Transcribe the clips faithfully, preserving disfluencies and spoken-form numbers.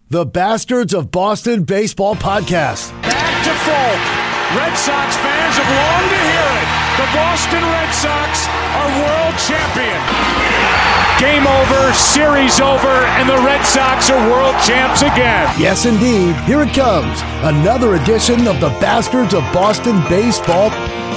the Bastards of Boston Baseball Podcast. Back to Folk. Red Sox fans have longed to hear it. The Boston Red Sox are world champion. Game over, series over, and the Red Sox are world champs again. Yes, indeed. Here it comes. Another edition of the Bastards of Boston Baseball.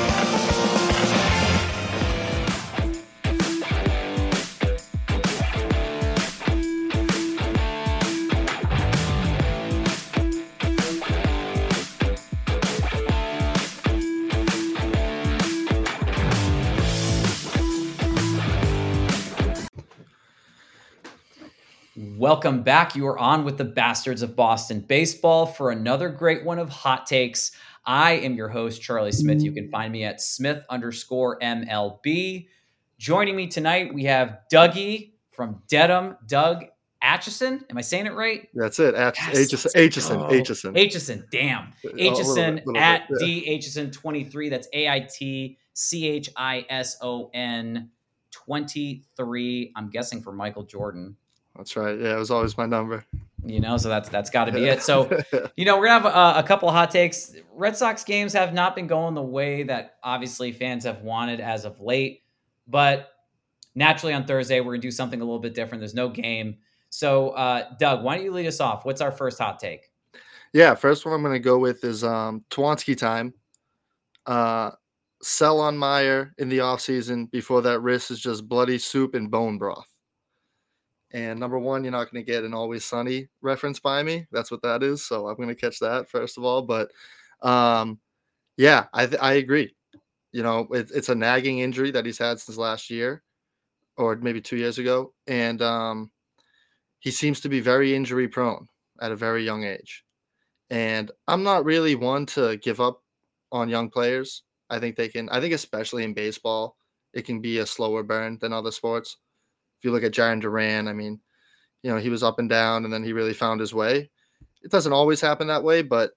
Welcome back. You are on with the Bastards of Boston Baseball for another great one of Hot Takes. I am your host, Charlie Smith. You can find me at Smith underscore M L B. Joining me tonight, we have Dougie from Dedham, Doug Atchison. Am I saying it right? That's it. Atchison. Atchison. Atchison. Atchison. Damn. Atchison bit, at bit, yeah. D Atchison twenty-three. That's A I T C H I S O N twenty-three. I'm guessing for Michael Jordan. That's right. Yeah, it was always my number. You know, so that's that's got to be it. So, you know, we're going to have a, a couple of hot takes. Red Sox games have not been going the way that obviously fans have wanted as of late. But naturally on Thursday, we're going to do something a little bit different. There's no game. So, uh, Doug, why don't you lead us off? What's our first hot take? Yeah, first one I'm going to go with is um, Twansky time. Uh, sell on Meyer in the offseason before that wrist is just bloody soup and bone broth. And number one, you're not going to get an Always Sunny reference by me. That's what that is. So I'm going to catch that first of all. But um, yeah, I th- I agree. You know, it, it's a nagging injury that he's had since last year or maybe two years ago. And um, he seems to be very injury prone at a very young age. And I'm not really one to give up on young players. I think they can, I think especially in baseball, it can be a slower burn than other sports. If you look at Jarren Duran, I mean, you know, he was up and down and then he really found his way. It doesn't always happen that way, but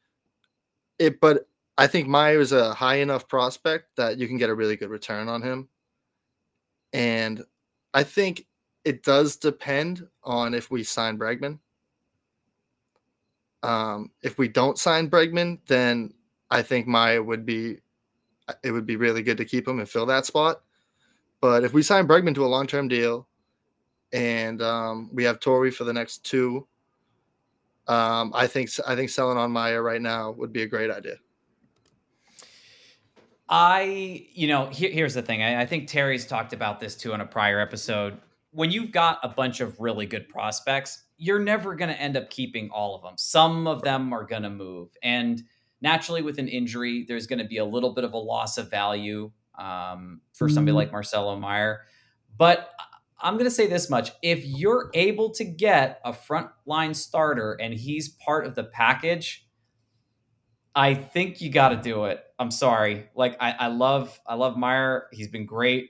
it, but I think Meyer is a high enough prospect that you can get a really good return on him. And I think it does depend on if we sign Bregman. Um, if we don't sign Bregman, then I think Meyer would be, it would be really good to keep him and fill that spot. But if we sign Bregman to a long-term deal and um, we have Torrey for the next two, um, I think I think selling on Meyer right now would be a great idea. I, you know, here, here's the thing. I, I think Terry's talked about this too in a prior episode. When you've got a bunch of really good prospects, you're never going to end up keeping all of them. Some of them are going to move. And naturally with an injury, there's going to be a little bit of a loss of value um, for somebody like Marcelo Meyer. But I'm going to say this much. If you're able to get a frontline starter and he's part of the package, I think you got to do it. I'm sorry. Like I, I love, I love Meyer. He's been great.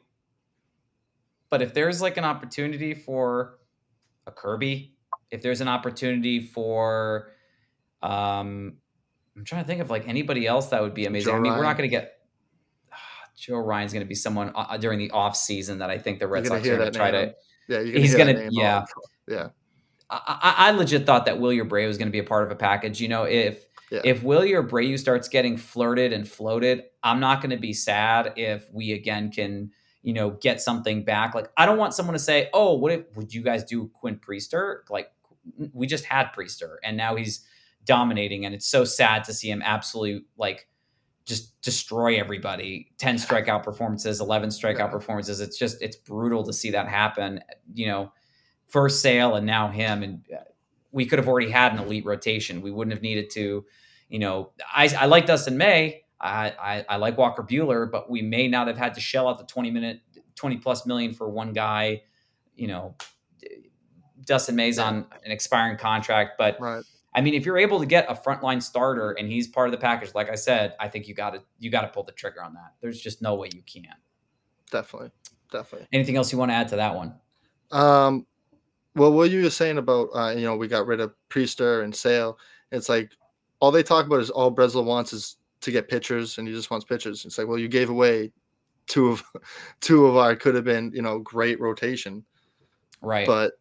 But if there's like an opportunity for a Kirby, if there's an opportunity for, um, I'm trying to think of like anybody else that would be amazing. Joe I mean, Ryan. we're not going to get uh, Joe Ryan's going to be someone uh, during the off season that I think the Red You're gonna Sox are hear going to that try name. to. Yeah, you're gonna He's hear gonna, that name yeah, all- yeah. I, I, I legit thought that Wilyer Abreu was going to be a part of a package. You know, if Yeah. if Wilyer Abreu starts getting flirted and floated, I'm not going to be sad if we again can, you know, get something back. Like I don't want someone to say, "Oh, what if would you guys do Quinn Priester?" Like we just had Priester, and now he's dominating, and it's so sad to see him absolutely like just destroy everybody. ten strikeout performances, eleven strikeout Yeah. performances. It's just it's brutal to see that happen. You know. First Sale and now him, and we could have already had an elite rotation. We wouldn't have needed to, you know. I, I like Dustin May. I, I I like Walker Buehler, but we may not have had to shell out the twenty minute, twenty plus million for one guy. You know, Dustin May's Yeah. on an expiring contract, but Right. I mean, if you're able to get a frontline starter and he's part of the package, like I said, I think you got to you got to pull the trigger on that. There's just no way you can't. Definitely. Definitely. Anything else you want to add to that one? Um, well, what you were saying about, uh, you know, we got rid of Priester and Sale. It's like all they talk about is all Breslow wants is to get pitchers, and he just wants pitchers. It's like, well, you gave away two of two of our could have been, you know, great rotation. Right. But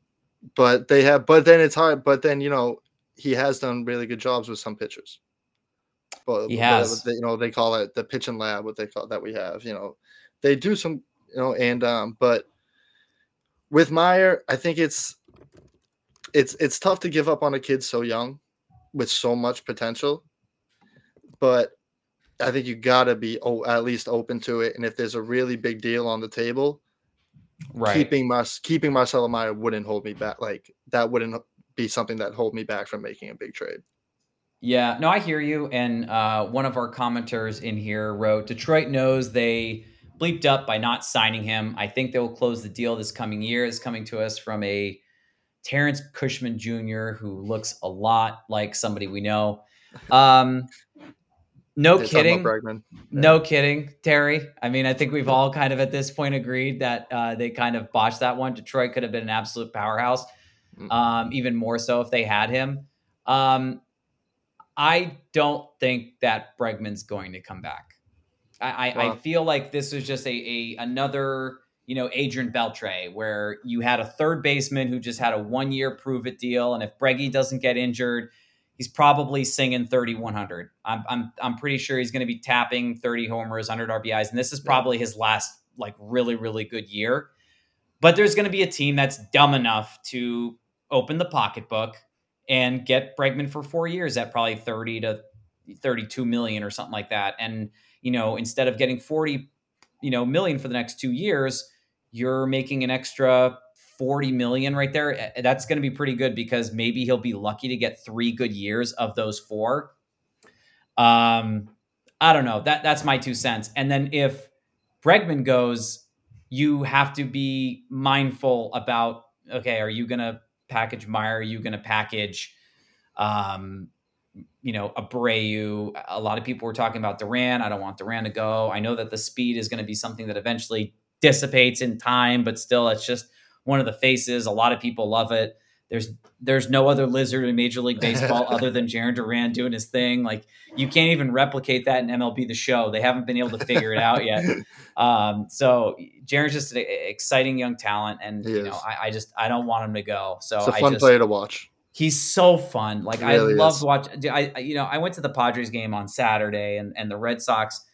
but they have, but then it's hard. But then, you know, he has done really good jobs with some pitchers. But He what- has. what they, you know, they call it the pitching lab, what they call that we have, you know, they do some, you know, and, um, but with Meyer, I think it's, it's, it's tough to give up on a kid so young with so much potential, but I think you gotta be oh, at least open to it. And if there's a really big deal on the table, Right. keeping Mar- keeping Marcelo Meyer wouldn't hold me back. Like that wouldn't be something that hold me back from making a big trade. Yeah, no, I hear you. And uh, one of our commenters in here wrote, Detroit knows they bleeped up by not signing him. I think they will close the deal this coming year. Is coming to us from a Terrence Cushman Junior who looks a lot like somebody we know. Um, no They're talking kidding. about Bregman. No kidding, Terry. I mean, I think we've all kind of at this point agreed that uh, they kind of botched that one. Detroit could have been an absolute powerhouse, um, even more so if they had him. Um, I don't think that Bregman's going to come back. I, I, Wow. I feel like this was just a, a another, you know, Adrian Beltre, where you had a third baseman who just had a one year prove it deal, and if Breggy doesn't get injured, he's probably singing thirty-one hundred. I'm I'm I'm pretty sure he's going to be tapping thirty homers, one hundred R B Is, and this is probably his last like really really good year. But there's going to be a team that's dumb enough to open the pocketbook and get Bregman for four years at probably thirty to thirty-two million or something like that. And, you know, instead of getting forty, you know, million for the next two years, you're making an extra forty million right there. That's going to be pretty good because maybe he'll be lucky to get three good years of those four. Um, I don't know. That that's my two cents. And then if Bregman goes, you have to be mindful about, okay, are you going to package Meyer? Are you going to package, um, you know, Abreu? A lot of people were talking about Duran. I don't want Duran to go. I know that the speed is going to be something that eventually dissipates in time, but still, it's just one of the faces. A lot of people love it. There's there's no other lizard in Major League Baseball other than Jarren Duran doing his thing. Like, you can't even replicate that in M L B The Show. They haven't been able to figure it out yet. Um, so Jarren's just an exciting young talent, and He you is. know, I, I just I don't want him to go. So It's a I fun just, player to watch. he's so fun. Like, He really I love is. watching. I I- you know I went to the Padres game on Saturday, and and the Red Sox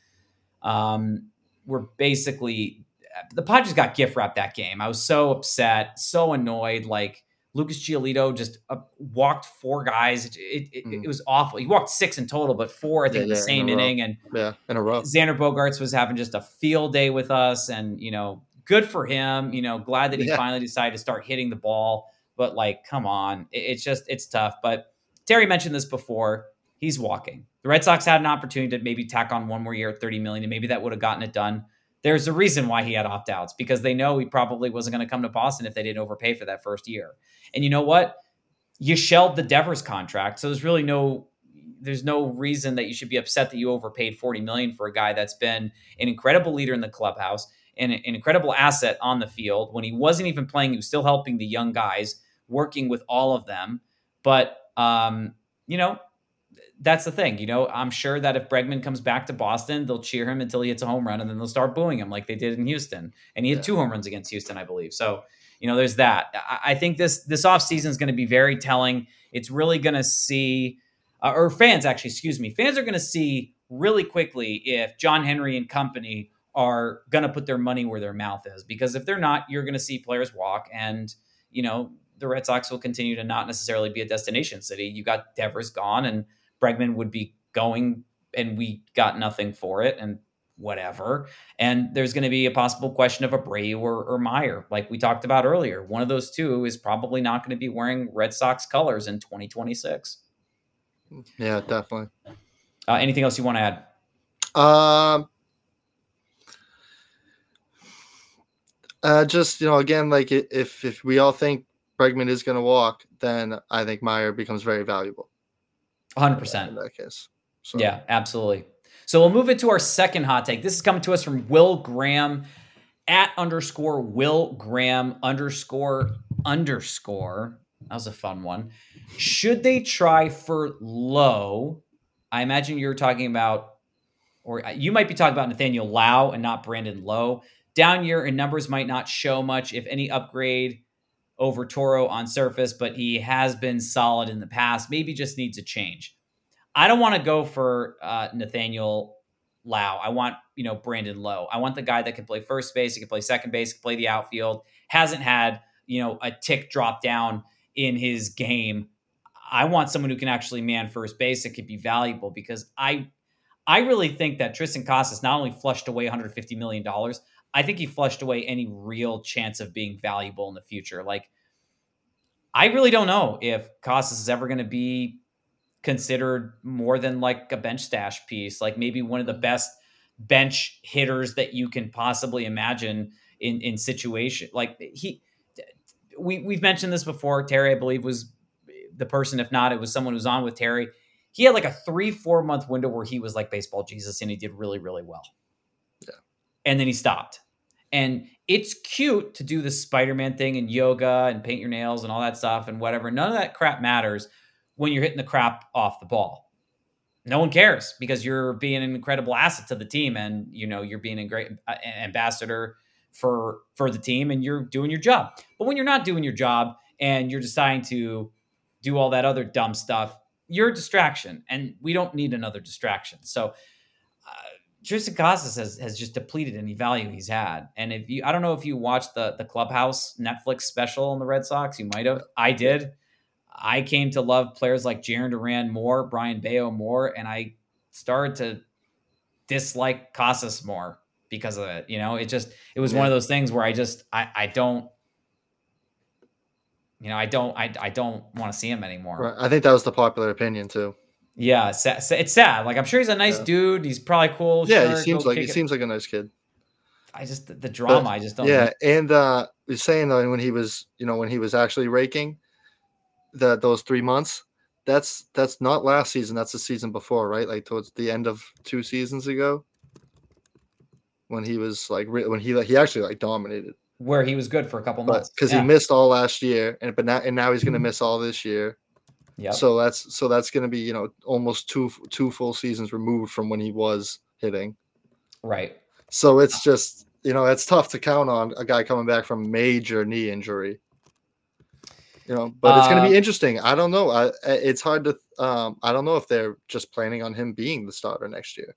um, were basically, the Padres got gift wrapped that game. I was so upset, so annoyed. Like, Lucas Giolito just uh, walked four guys. It, it, it, Mhm. it was awful. He walked six in total, but four, I think, Yeah, in the yeah, in same a row. inning. And Yeah, in a row. Xander Bogaerts was having just a field day with us, and, you know, good for him. You know, glad that he Yeah. finally decided to start hitting the ball. But, like, come on. It, it's just, it's tough. But Terry mentioned this before. He's walking. The Red Sox had an opportunity to maybe tack on one more year at thirty million dollars, and maybe that would have gotten it done. There's a reason why he had opt-outs, because they know he probably wasn't going to come to Boston if they didn't overpay for that first year. And you know what? You shelled the Devers contract, so there's really no there's no reason that you should be upset that you overpaid forty million dollars for a guy that's been an incredible leader in the clubhouse and an incredible asset on the field. When he wasn't even playing, he was still helping the young guys, working with all of them. But um, you know, that's the thing. You know, I'm sure that if Bregman comes back to Boston, they'll cheer him until he hits a home run, and then they'll start booing him like they did in Houston. And he had Yeah. two home runs against Houston, I believe. So, you know, there's that. I, I think this this offseason is going to be very telling. It's really going to see, uh, or fans actually, excuse me, fans are going to see really quickly if John Henry and company are going to put their money where their mouth is. Because if they're not, you're going to see players walk, and, you know, the Red Sox will continue to not necessarily be a destination city. You got Devers gone, and Bregman would be going, and we got nothing for it, and whatever. And there's going to be a possible question of Abreu or, or Meyer, like we talked about earlier. One of those two is probably not going to be wearing Red Sox colors in twenty twenty-six. Yeah, definitely. Uh, anything else you want to add? Um, uh, just, you know, again, like i- if if we all think Bregman is going to walk, then I think Meyer becomes very valuable one hundred in percent. that case. So, Yeah, absolutely. So we'll move into our second hot take. This is coming to us from Will Graham at underscore Will Graham underscore underscore. That was a fun one. Should they try for Lowe? I imagine you're talking about, or you might be talking about Nathaniel Lau and not Brandon Lowe. Down year and numbers might not show much, if any upgrade over Toro on surface, but he has been solid in the past. Maybe just needs a change. I don't want to go for uh, Nathaniel Lau. I want, you know, Brandon Lowe. I want the guy that can play first base, he can play second base, can play the outfield, hasn't had, you know, a tick drop down in his game. I want someone who can actually man first base that could be valuable, because I I really think that Tristan Casas not only flushed away one hundred fifty million dollars, I think he flushed away any real chance of being valuable in the future. Like, I really don't know if Casas is ever going to be considered more than like a bench stash piece, like maybe one of the best bench hitters that you can possibly imagine in, in situation. Like he, we, we've mentioned this before. Terry, I believe, was the person. If not, it was someone who's on with Terry. He had like a three, four month window where he was like baseball Jesus and he did really, really well. Yeah. And then he stopped. And it's cute to do the Spider-Man thing and yoga and paint your nails and all that stuff and whatever. None of that crap matters when you're hitting the crap off the ball. No one cares, because you're being an incredible asset to the team, and you know you're being a great ambassador for for the team, and you're doing your job. But when you're not doing your job and you're deciding to do all that other dumb stuff, you're a distraction, and we don't need another distraction. So uh, Tristan Casas has, has just depleted any value he's had. And if you, I don't know if you watched the the Clubhouse Netflix special on the Red Sox, you might have. I did. I came to love players like Jarren Duran more, Brian Bayo more, and I started to dislike Casas more because of it. You know, it just, it was yeah. one of those things where I just, I, I don't, you know, I don't, I, I don't want to see him anymore. Right. I think that was the popular opinion too. Yeah. It's sad. It's sad. Like, I'm sure he's a nice yeah. dude. He's probably cool. Yeah. Sure, he seems like, he it. seems like a nice kid. I just, the, the drama, but, I just don't. Yeah. Know. And, uh, he's saying though, when he was, you know, when he was actually raking, the those three months, that's that's not last season, that's the season before, right? Like towards the end of two seasons ago, when he was like when he he actually like dominated, where he was good for a couple but, months because yeah. he missed all last year, and but now and now he's going to miss all this year. Yeah. So that's so that's going to be, you know, almost two two full seasons removed from when he was hitting. Right. So it's just, you know, it's tough to count on a guy coming back from major knee injury. You know, but it's going to be interesting. I don't know. I, it's hard to. Um, I don't know if they're just planning on him being the starter next year.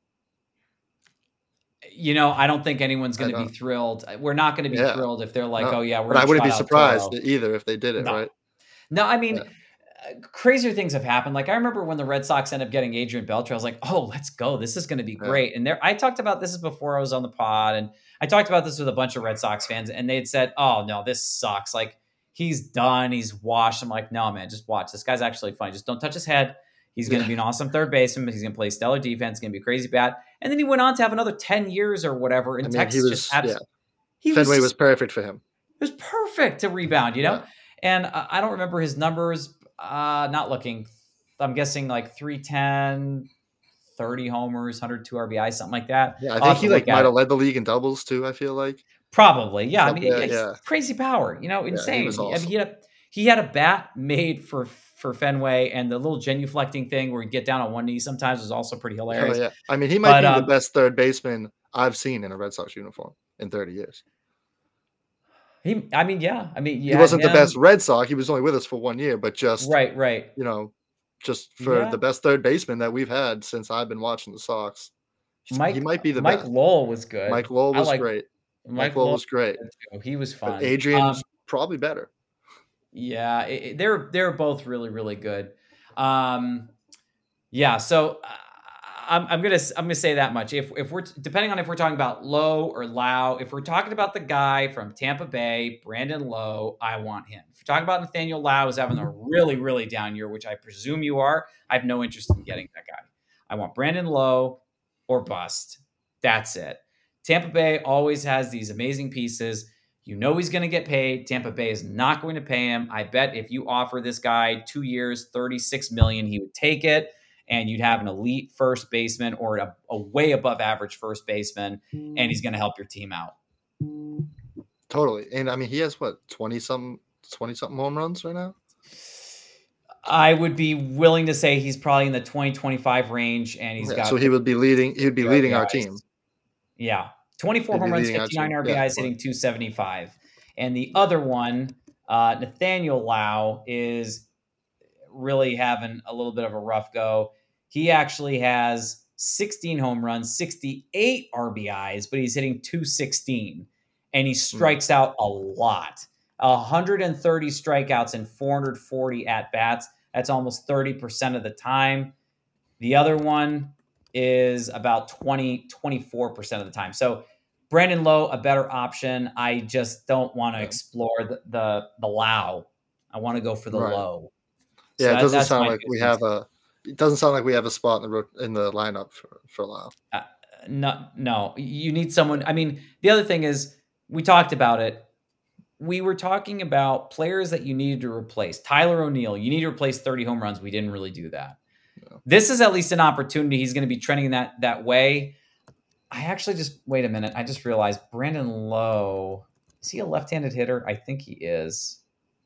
You know, I don't think anyone's going to be thrilled. We're not going to be yeah. thrilled if they're like, no. "Oh yeah, we're." But I wouldn't be surprised Toro. either if they did it, no. right? No, I mean, yeah. crazier things have happened. Like I remember when the Red Sox ended up getting Adrian Beltre, I was like, "Oh, let's go! This is going to be great." Yeah. And there, I talked about this is before I was on the pod, and I talked about this with a bunch of Red Sox fans, and they had said, "Oh no, this sucks!" Like. He's done. He's washed. I'm like, no, man, just watch. This guy's actually funny. Just don't touch his head. He's going to be an awesome third baseman. He's going to play stellar defense. He's going to be crazy bad. And then he went on to have another ten years or whatever in I mean, Texas. He was, just abs- yeah. he Fenway was, was perfect for him. It was perfect to rebound, you know? Yeah. And uh, I don't remember his numbers. Uh, not looking. I'm guessing like three ten, thirty homers, one hundred two R B I, something like that. Yeah, I think he like might have led the league in doubles too, I feel like. Probably. Yeah. I mean, yeah, yeah, yeah. crazy power, you know, insane. Yeah, he was awesome. I mean, he had a, He had a bat made for for Fenway, and the little genuflecting thing where he'd get down on one knee sometimes was also pretty hilarious. Oh, yeah. I mean, he might but, be um, the best third baseman I've seen in a Red Sox uniform in thirty years. He, I mean, yeah. I mean, he wasn't him. the best Red Sox. He was only with us for one year, but just right, right. You know, just for yeah. the best third baseman that we've had since I've been watching the Sox. Mike, he might be the Mike best. Lowell was good. Mike Lowell was like, great. Mike, Mike Lowell was great. He was fun. But Adrian um, was probably better. Yeah, it, it, they're they're both really really good. Um, yeah, so uh, I'm I'm gonna I'm gonna say that much. If if we're depending on if we're talking about Lowe or Lau, if we're talking about the guy from Tampa Bay, Brandon Lowe, I want him. If we're talking about Nathaniel Lau is having a really really down year, which I presume you are, I have no interest in getting that guy. I want Brandon Lowe or bust. That's it. Tampa Bay always has these amazing pieces. You know he's going to get paid. Tampa Bay is not going to pay him. I bet if you offer this guy two years, thirty-six million dollars, he would take it, and you'd have an elite first baseman or a, a way above average first baseman, and he's going to help your team out. Totally. And I mean, he has what, twenty something, twenty something home runs right now? I would be willing to say he's probably in the twenty, twenty-five range, and he's yeah, got. So he would be leading. He would be leading our team. Yeah. twenty-four home runs, fifty-nine R B Is, yeah, hitting two seventy-five. And the other one, Uh, Nathaniel Lau is really having a little bit of a rough go. He actually has sixteen home runs, sixty-eight R B Is, but he's hitting two sixteen, and he strikes mm. out a lot. one hundred thirty strikeouts and four hundred forty at-bats. That's almost thirty percent of the time. The other one is about twenty, twenty-four percent of the time. So Brandon Lowe, a better option. I just don't want to yeah. explore the, the the Lau. I want to go for the right. Low. So yeah, that, it doesn't sound like we have a. It doesn't sound like we have a spot in the in the lineup for for Lau. Uh, no, no, you need someone. I mean, the other thing is we talked about it. We were talking about players that you needed to replace. Tyler O'Neill, you need to replace thirty home runs. We didn't really do that. No. This is at least an opportunity. He's going to be trending that that way. I actually just wait a minute. I just realized Brandon Lowe. Is he a left-handed hitter? I think he is.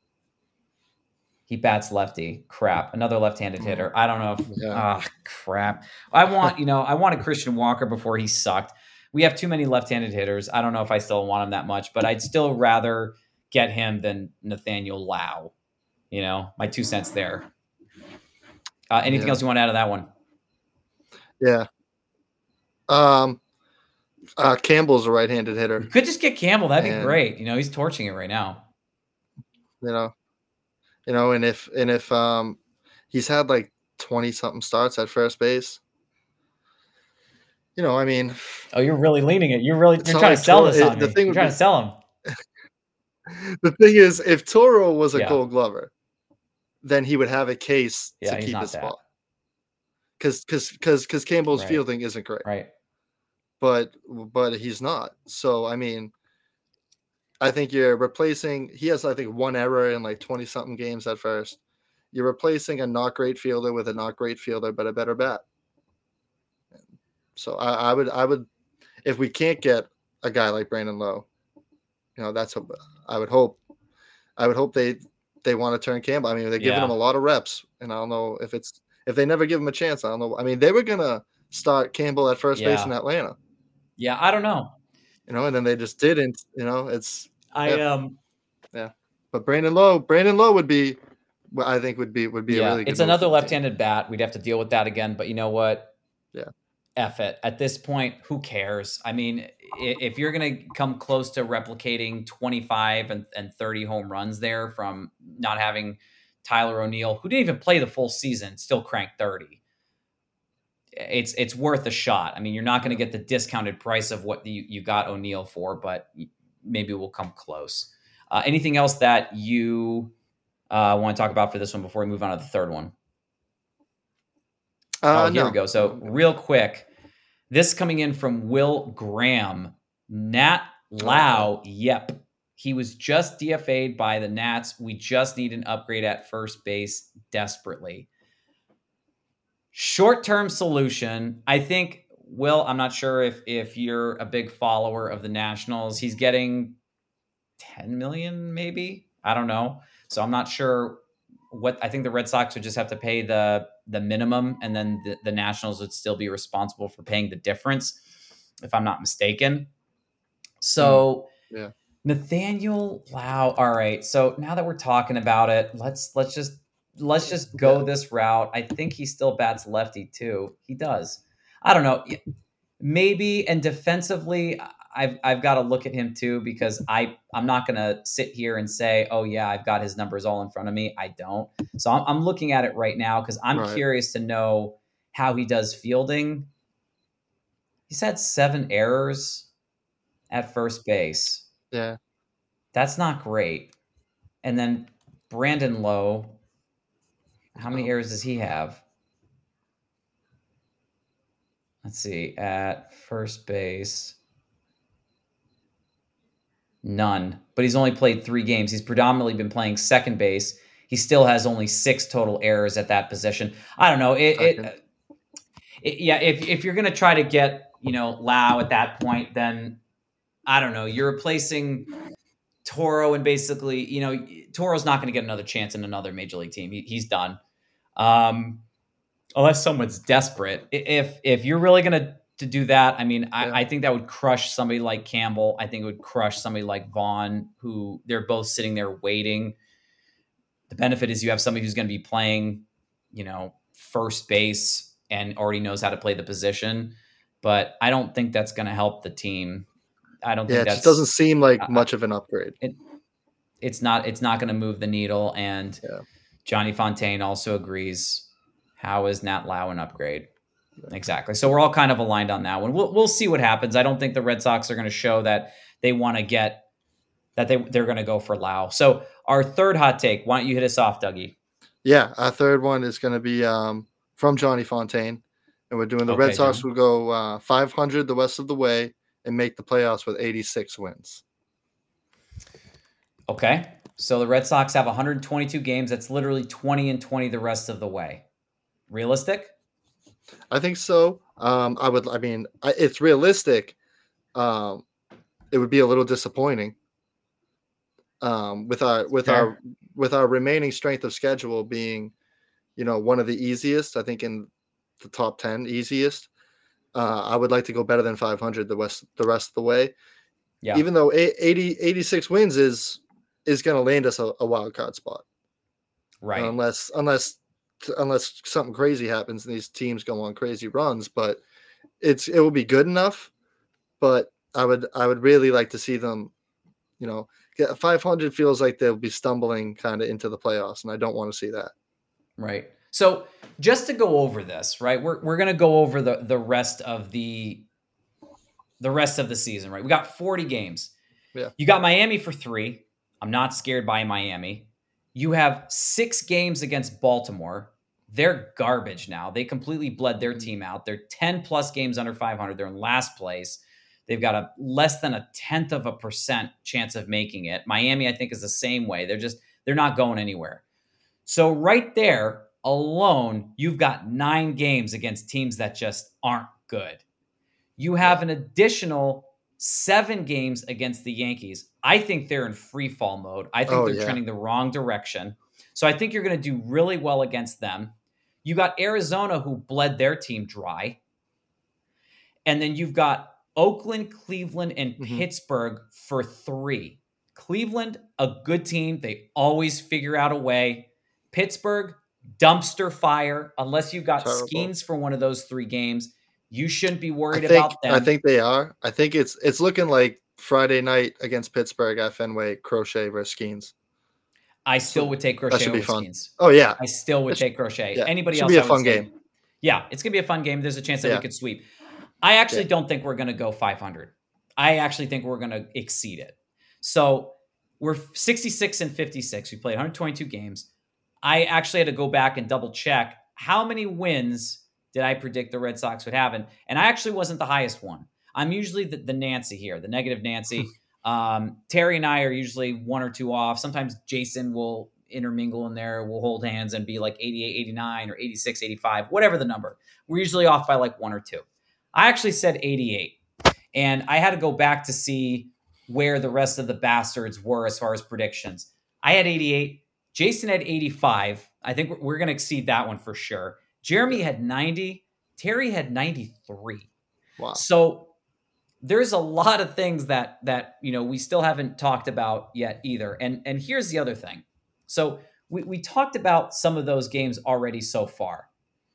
He bats lefty. Crap. Another left-handed hitter. I don't know. If, yeah. Oh, crap. I want, you know, I wanted Christian Walker before he sucked. We have too many left-handed hitters. I don't know if I still want him that much, but I'd still rather get him than Nathaniel Lau. You know, my two cents there. Uh, anything yeah. else you want to add to that one? Yeah. Um, uh, Campbell's a right-handed hitter. You could just get Campbell. That'd and, be great. You know, he's torching it right now. You know. You know, and if and if um, he's had like twenty something starts at first base, you know, I mean, oh, you're really leaning it. You're really you're trying like to sell Toro, this on it, the me. Thing you're trying be, to sell him. The thing is, if Toro was a yeah. Gold Glover, then he would have a case yeah, to keep his that. spot. Because because because because Campbell's right. fielding isn't great, right? But but he's not. So I mean. I think you're replacing. He has, I think, one error in like twenty something games at first. You're replacing a not great fielder with a not great fielder, but a better bat. So I, I would, I would, if we can't get a guy like Brandon Lowe, you know, that's what I would hope. I would hope they they want to turn Campbell. I mean, they're giving yeah. him a lot of reps, and I don't know if it's if they never give him a chance. I don't know. I mean, they were gonna start Campbell at first yeah. base in Atlanta. Yeah, I don't know. You know, and then they just didn't. You know, it's I yeah. um yeah. But Brandon Lowe, Brandon Lowe would be, I think would be would be yeah, a really good. It's another left-handed bat. We'd have to deal with that again. But you know what? Yeah. F it. At this point, who cares? I mean, if you're gonna come close to replicating twenty-five and, and thirty home runs there from not having Tyler O'Neill, who didn't even play the full season, still cranked thirty. It's it's worth a shot. I mean, you're not going to get the discounted price of what you, you got O'Neill for, but maybe we'll come close. Uh, anything else that you uh, want to talk about for this one before we move on to the third one? Uh, oh, here no. we go. So real quick, this coming in from Will Graham. Nat Lau, yep. He was just D F A'd by the Nats. We just need an upgrade at first base desperately. Short-term solution, I think, Will, I'm not sure if if you're a big follower of the Nationals. He's getting ten million, maybe. I don't know. So I'm not sure what. I think the Red Sox would just have to pay the the minimum, and then the, the Nationals would still be responsible for paying the difference, if I'm not mistaken. So yeah, Nathaniel Lau. All right. So now that we're talking about it, let's let's just. Let's just go this route. I think he still bats lefty too. He does. I don't know. Maybe. And defensively, I've I've got to look at him too, because I I'm not gonna sit here and say, oh yeah, I've got his numbers all in front of me. I don't. So I'm I'm looking at it right now because I'm right. curious to know how he does fielding. He's had seven errors at first base. Yeah, that's not great. And then Brandon Lowe. How many errors does he have? Let's see. At first base, none. But he's only played three games. He's predominantly been playing second base. He still has only six total errors at that position. I don't know. It, it, it yeah. If if you're gonna try to get you know Lau at that point, then I don't know. You're replacing Toro, and basically, you know, Toro's not going to get another chance in another major league team. He, he's done. Um, unless someone's desperate. If if you're really going to to do that. I mean, Yeah. I, I think that would crush somebody like Campbell. I think it would crush somebody like Vaughn, who they're both sitting there waiting. The benefit is you have somebody who's going to be playing, you know, first base and already knows how to play the position. But I don't think that's going to help the team. I don't Yeah, think it that's just doesn't seem like uh, much of an upgrade. It, it's not. It's not going to move the needle. And Yeah. Johnny Fontaine also agrees. How is Nat Lau an upgrade? Exactly. So we're all kind of aligned on that one. We'll we'll see what happens. I don't think the Red Sox are going to show that they want to get that they they're going to go for Lau. So our third hot take. Why don't you hit us off, Dougie? Yeah, our third one is going to be um, from Johnny Fontaine, and we're doing the Okay, Red Sox John. will go uh, five hundred the rest of the way and make the playoffs with eighty-six wins. Okay. So the Red Sox have one hundred twenty-two games. That's literally twenty and twenty the rest of the way. Realistic? I think so. Um, I would. I mean, I, it's realistic. Um, it would be a little disappointing. Um, with our with Fair. our with our remaining strength of schedule being, you know, one of the easiest. I think in the top ten easiest. Uh, I would like to go better than five hundred the rest the rest of the way. Yeah. Even though eighty, eighty-six wins is is going to land us a, a wild card spot, Right. Unless unless unless something crazy happens and these teams go on crazy runs, but it's it will be good enough. But I would I would really like to see them, you know, get five hundred. Feels like they'll be stumbling kind of into the playoffs, and I don't want to see that. Right. So just to go over this, right? We're we're gonna go over the the rest of the the rest of the season, right? We got forty games. Yeah. You got Miami for three. I'm not scared by Miami. You have six games against Baltimore. They're garbage now. They completely bled their team out. They're ten plus games under five hundred. They're in last place. They've got a less than a tenth of a percent chance of making it. Miami, I think, is the same way. They're just, they're not going anywhere. So right there alone, you've got nine games against teams that just aren't good. You have an additional seven games against the Yankees. I think they're in free fall mode. I think Oh, they're yeah. trending the wrong direction. So I think you're going to do really well against them. You got Arizona, who bled their team dry. And then you've got Oakland, Cleveland, and Mhm. Pittsburgh for three. Cleveland, a good team. They always figure out a way. Pittsburgh, dumpster fire. Unless you've got Terrible. Skeens for one of those three games, you shouldn't be I worried think about them. I think they are. I think it's it's looking like Friday night against Pittsburgh at Fenway, Crochet versus Skeens. I still would take That Crochet should be over fun. Skeens. Oh yeah, I still would It should- take Crochet. yeah, Anybody should else? be a I would fun say- game. Yeah, it's gonna be a fun game. There's a chance that Yeah. we could sweep. I actually Yeah. don't think we're gonna go five hundred. I actually think we're gonna exceed it. So we're sixty-six and fifty-six. We played one hundred twenty-two games. I actually had to go back and double check how many wins did I predict the Red Sox would have, and and I actually wasn't the highest one. I'm usually the, the Nancy here, the negative Nancy. um, Terry and I are usually one or two off. Sometimes Jason will intermingle in there. We'll hold hands and be like eighty-eight, eighty-nine, or eighty-six, eighty-five, whatever the number. We're usually off by like one or two. I actually said eighty-eight. And I had to go back to see where the rest of the bastards were as far as predictions. I had eighty-eight. Jason had eighty-five. I think we're, we're going to exceed that one for sure. Jeremy had ninety. Terry had ninety-three. Wow. So there's a lot of things that that you know we still haven't talked about yet either. And and here's the other thing. So we, we talked about some of those games already so far.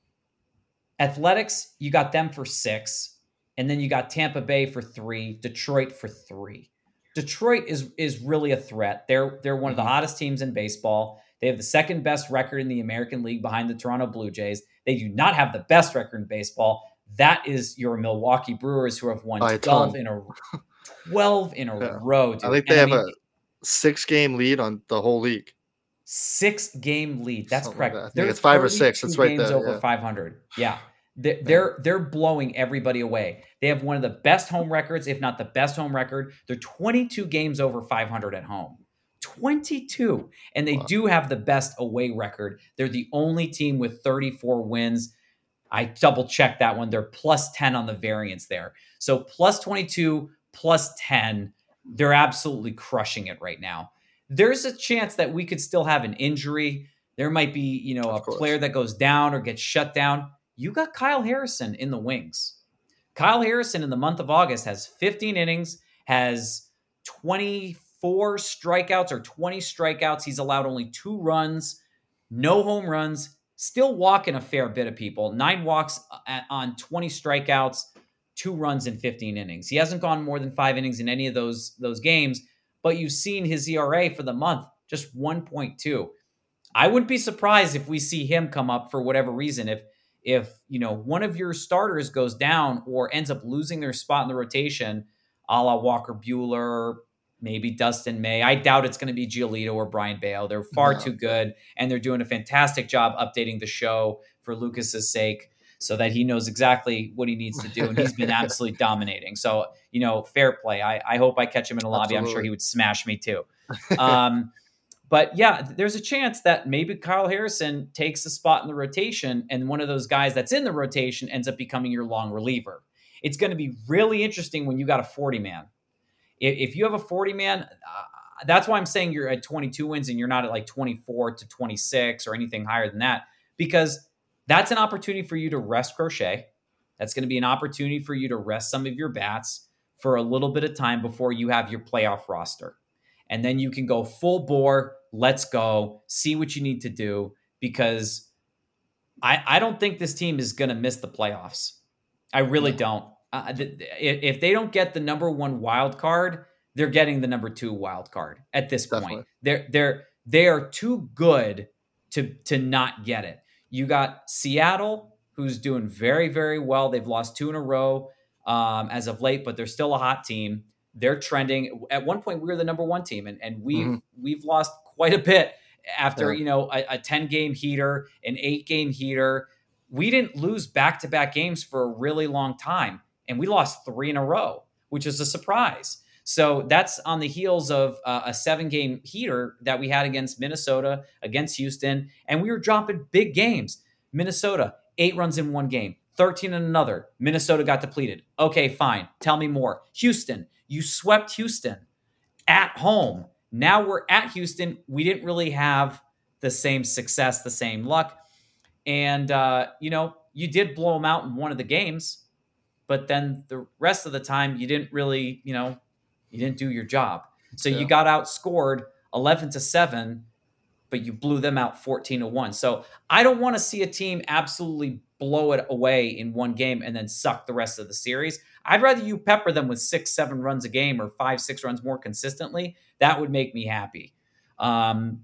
Athletics, you got them for six, and then you got Tampa Bay for three, Detroit for three. Detroit is is really a threat. They're they're one of the Mhm. hottest teams in baseball. They have the second best record in the American League behind the Toronto Blue Jays. They do not have the best record in baseball. That is your Milwaukee Brewers, who have won By a twelve ton. in a twelve in a Yeah. row. Dude. I think they And have mean, a six game lead on the whole league. six game lead. That's Something like correct. that. I think They're it's five or six. thirty-two It's right games there, over yeah. five hundred. Yeah. They're, they're they're blowing everybody away. They have one of the best home records, if not the best home record. They're twenty-two games over five hundred at home. twenty-two. And they Wow. do have the best away record. They're the only team with thirty-four wins. I double checked that one. They're plus ten on the variance there. So plus twenty-two, plus ten. They're absolutely crushing it right now. There's a chance that we could still have an injury. There might be, you know, Of a course. player that goes down or gets shut down. You got Kyle Harrison in the wings. Kyle Harrison in the month of August has fifteen innings, has twenty-four strikeouts or twenty strikeouts. He's allowed only two runs, no home runs, still walking a fair bit of people. Nine walks on twenty strikeouts, two runs in fifteen innings. He hasn't gone more than five innings in any of those, those games, but you've seen his E R A for the month, just one point two. I wouldn't be surprised if we see him come up for whatever reason. If, if, you know, one of your starters goes down or ends up losing their spot in the rotation, a la Walker Buehler, maybe Dustin May. I doubt it's going to be Giolito or Brian Bale. They're far no. too good, and they're doing a fantastic job updating the show for Lucas's sake so that he knows exactly what he needs to do, and he's been absolutely dominating. So, you know, fair play. I, I hope I catch him in a lobby. Absolutely. I'm sure he would smash me too. Um, but, yeah, there's a chance that maybe Kyle Harrison takes a spot in the rotation, and one of those guys that's in the rotation ends up becoming your long reliever. It's going to be really interesting when you got a forty-man. If you have a forty-man, uh, that's why I'm saying you're at twenty-two wins and you're not at like twenty-four to twenty-six or anything higher than that, because that's an opportunity for you to rest Crochet. That's going to be an opportunity for you to rest some of your bats for a little bit of time before you have your playoff roster. And then you can go full bore, let's go, see what you need to do, because I, I don't think this team is going to miss the playoffs. I really no. don't. Uh, if they don't get the number one wild card, they're getting the number two wild card at this Definitely. point. They're they're they are too good to to not get it. You got Seattle, who's doing very very well. They've lost two in a row um, as of late, but they're still a hot team. They're trending. At one point, we were the number one team, and and we've mm-hmm. we've lost quite a bit after yeah. you know a, a ten game heater, an eight game heater. We didn't lose back to back games for a really long time. And we lost three in a row, which is a surprise. So that's on the heels of uh, a seven-game heater that we had against Minnesota, against Houston, and we were dropping big games. Minnesota, eight runs in one game, thirteen in another. Minnesota got depleted. Okay, fine. Tell me more. Houston, you swept Houston at home. Now we're at Houston. We didn't really have the same success, the same luck. And, uh, you know, you did blow them out in one of the games. But then the rest of the time, you didn't really, you know, you didn't do your job. So yeah. you got outscored eleven to seven, but you blew them out fourteen to one. So I don't want to see a team absolutely blow it away in one game and then suck the rest of the series. I'd rather you pepper them with six, seven runs a game or five, six runs more consistently. That would make me happy. Um,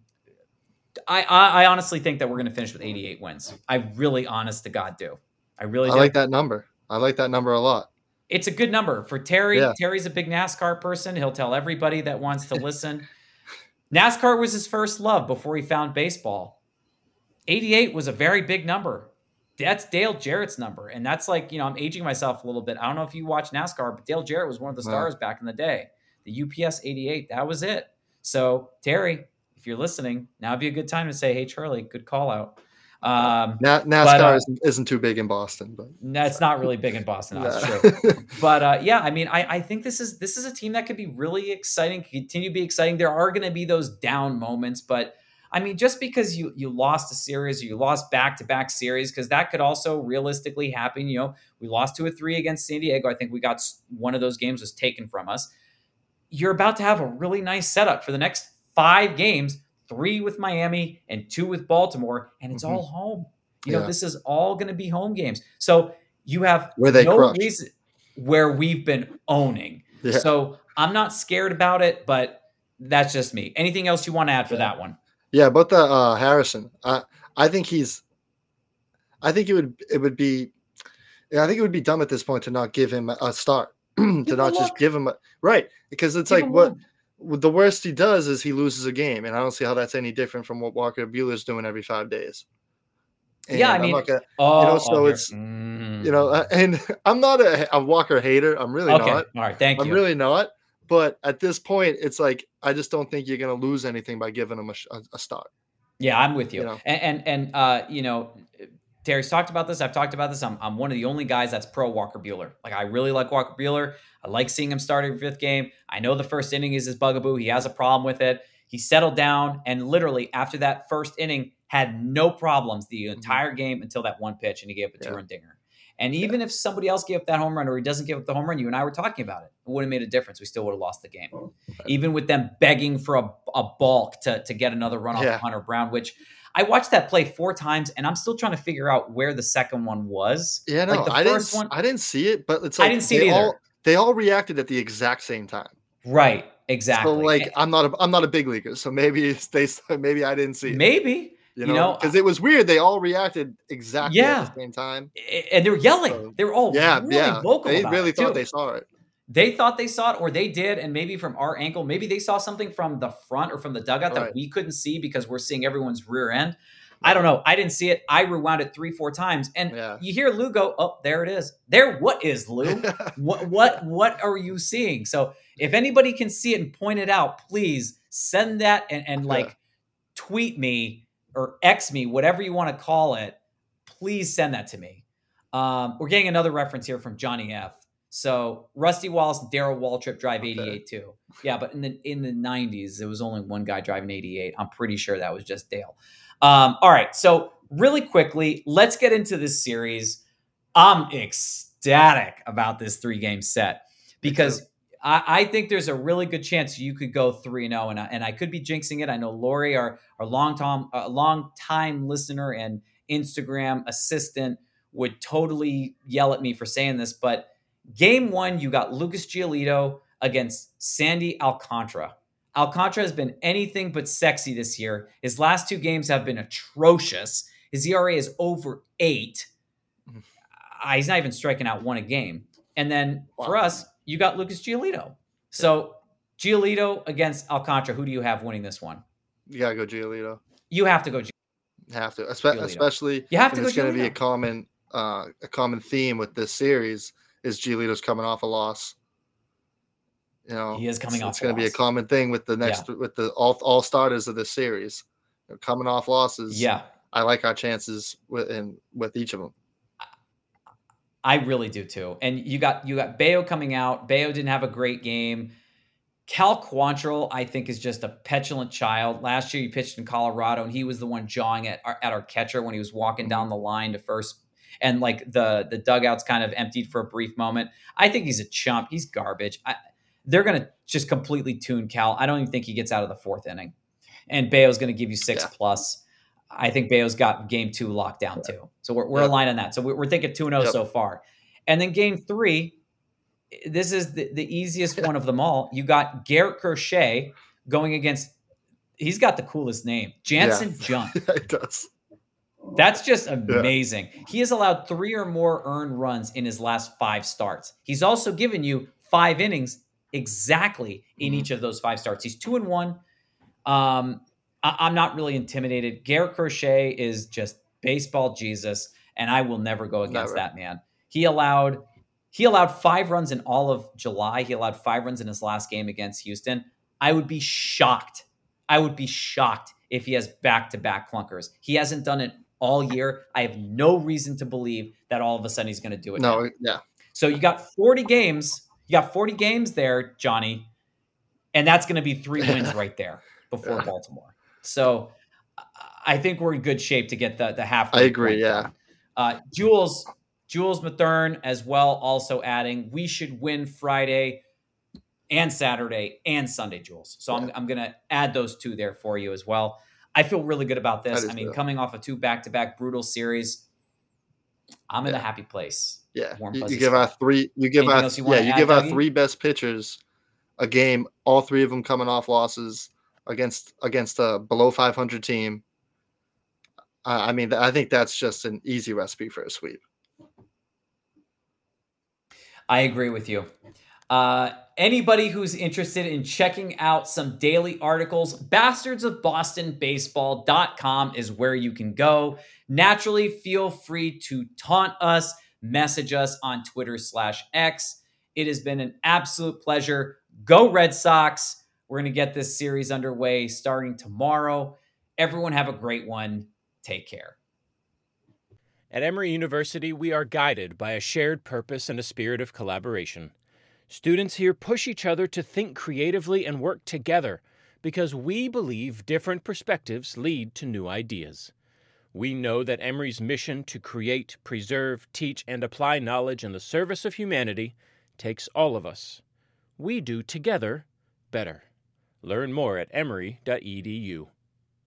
I, I, I honestly think that we're going to finish with eighty-eight wins. I really, honest to God, do. I really I do. like that number. I like that number a lot. It's a good number for Terry. Yeah. Terry's a big NASCAR person. He'll tell everybody that wants to listen. NASCAR was his first love before he found baseball. eighty-eight was a very big number. That's Dale Jarrett's number. And that's like, you know, I'm aging myself a little bit. I don't know if you watch NASCAR, but Dale Jarrett was one of the stars yeah. back in the day. The U P S eighty-eight, that was it. So Terry, if you're listening, now would be a good time to say, hey, Charlie, good call out. Um, Na- NASCAR but, uh, isn't, isn't too big in Boston, but no, it's not really big in Boston. That's true. But uh, yeah, I mean, I, I think this is this is a team that could be really exciting, continue to be exciting. There are going to be those down moments, but I mean, just because you you lost a series or you lost back to back series, because that could also realistically happen. You know, we lost two or three against San Diego. I think we got one of those games was taken from us. You're about to have a really nice setup for the next five games. Three with Miami and two with Baltimore, and it's mm-hmm. all home. You know, yeah. this is all going to be home games. So you have where they no crush. reason where we've been owning. Yeah. So I'm not scared about it, but that's just me. Anything else you want to add for yeah. that one? Yeah, about the uh, Harrison, I I think he's. I think it would it would be, I think it would be dumb at this point to not give him a start, to give not just look. give him a right because it's give like what. Look. The worst he does is he loses a game, and I don't see how that's any different from what Walker Buehler's doing every five days. And yeah, I mean, gonna, oh, you know, so oh, it's mm. you know, and I'm not a, a Walker hater. I'm really okay. not. All right, thank I'm you. I'm really not. But at this point, it's like I just don't think you're going to lose anything by giving him a, a, a start. Yeah, I'm with you. you know? And and and uh, you know, Terry's talked about this. I've talked about this. I'm I'm one of the only guys that's pro Walker Buehler. Like I really like Walker Buehler. I like seeing him start every fifth game. I know the first inning is his bugaboo. He has a problem with it. He settled down and literally after that first inning had no problems the entire mm-hmm. game until that one pitch and he gave up a two-run yeah. dinger. And even yeah. if somebody else gave up that home run or he doesn't give up the home run, you and I were talking about it. It wouldn't have made a difference. We still would have lost the game. Oh, right. Even with them begging for a, a balk to, to get another run off yeah. of Hunter Brown, which I watched that play four times, and I'm still trying to figure out where the second one was. Yeah, no, like the I first didn't. one, I didn't see it, but it's like I didn't see it they either. All, they all reacted at the exact same time. Right. Exactly. So like, and, I'm not. A, I'm not a big leaguer, so maybe it's they. Maybe I didn't see it. Maybe. You know, because it was weird. They all reacted exactly yeah. at the same time, and they were yelling. So, they were all yeah, really yeah. vocal. They about really it thought too. they saw it. They thought they saw it, or they did, and maybe from our angle, maybe they saw something from the front or from the dugout right. that we couldn't see because we're seeing everyone's rear end. I don't know. I didn't see it. I rewound it three, four times, and yeah. you hear Lou go, "Oh, there it is." There, what is Lou? what, what, what are you seeing? So, if anybody can see it and point it out, please send that and, and like yeah. tweet me or X me, whatever you want to call it. Please send that to me. Um, we're getting another reference here from Johnny F. So Rusty Wallace and Darryl Waltrip drive eighty-eight okay. too. Yeah, but in the in the nineties, there was only one guy driving eighty-eight. I'm pretty sure that was just Dale. Um, all right, so really quickly, let's get into this series. I'm ecstatic about this three-game set because I, I think there's a really good chance you could go three and oh, and I, and I could be jinxing it. I know Lori, our, our long-time, uh, long-time listener and Instagram assistant, would totally yell at me for saying this, but game one, you got Lucas Giolito against Sandy Alcantara. Alcantara has been anything but sexy this year. His last two games have been atrocious. His E R A is over eight. Uh, he's not even striking out one a game. And then wow. for us, you got Lucas Giolito. So Giolito against Alcantara. Who do you have winning this one? You gotta go Giolito. You have to go Giolito. Have to, Espe- especially you have to when go it's going to Giolito. be a common, uh, a common theme with this series is Giolito's coming off a loss. You know, he is coming it's, off. It's going to be a common thing with the next yeah. with the all all starters of this series, you know, coming off losses. Yeah, I like our chances with in with each of them. I really do too. And you got you got Bayo coming out. Bayo didn't have a great game. Cal Quantrill, I think, is just a petulant child. Last year, he pitched in Colorado, and he was the one jawing at our, at our catcher when he was walking mm-hmm. down the line to first. And like the the dugouts kind of emptied for a brief moment. I think he's a chump. He's garbage. I, they're going to just completely tune Cal. I don't even think he gets out of the fourth inning. And Bayo's going to give you six yeah. plus. I think Bayo's got game two locked down yeah. too. So we're, we're yep. aligned on that. So we're, we're thinking two and oh yep. so far. And then game three, this is the, the easiest one of them all. You got Garrett Crochet going against, he's got the coolest name, Jansen yeah. Junk. He does. That's just amazing. Yeah. He has allowed three or more earned runs in his last five starts. He's also given you five innings exactly in mm-hmm. each of those five starts. He's two and one. Um, I, I'm not really intimidated. Garrett Crochet is just baseball Jesus, and I will never go against never. that man. He allowed he allowed five runs in all of July. He allowed five runs in his last game against Houston. I would be shocked. I would be shocked if he has back-to-back clunkers. He hasn't done it all year. I have no reason to believe that all of a sudden he's going to do it. No, now. yeah. So you got forty games. You got forty games there, Johnny, and that's going to be three wins right there before yeah. Baltimore. So I think we're in good shape to get the the halfway. I agree. Yeah. Done. Uh, Jules Jules Mathern as well, also adding we should win Friday and Saturday and Sunday, Jules. So yeah. I'm I'm going to add those two there for you as well. I feel really good about this. I mean, good. coming off of two back-to-back brutal series, I'm in yeah. a happy place. Yeah, you, you give our three. You give our you yeah. You give our three best pitchers a game. All three of them coming off losses against against a below five hundred team. Uh, I mean, I think that's just an easy recipe for a sweep. I agree with you. Uh, anybody who's interested in checking out some daily articles, bastards of boston baseball dot com is where you can go. Naturally, feel free to taunt us, message us on Twitter slash X. It has been an absolute pleasure. Go Red Sox. We're going to get this series underway starting tomorrow. Everyone have a great one. Take care. At Emory University, we are guided by a shared purpose and a spirit of collaboration. Students here push each other to think creatively and work together because we believe different perspectives lead to new ideas. We know that Emory's mission to create, preserve, teach, and apply knowledge in the service of humanity takes all of us. We do together better. Learn more at emory dot e d u.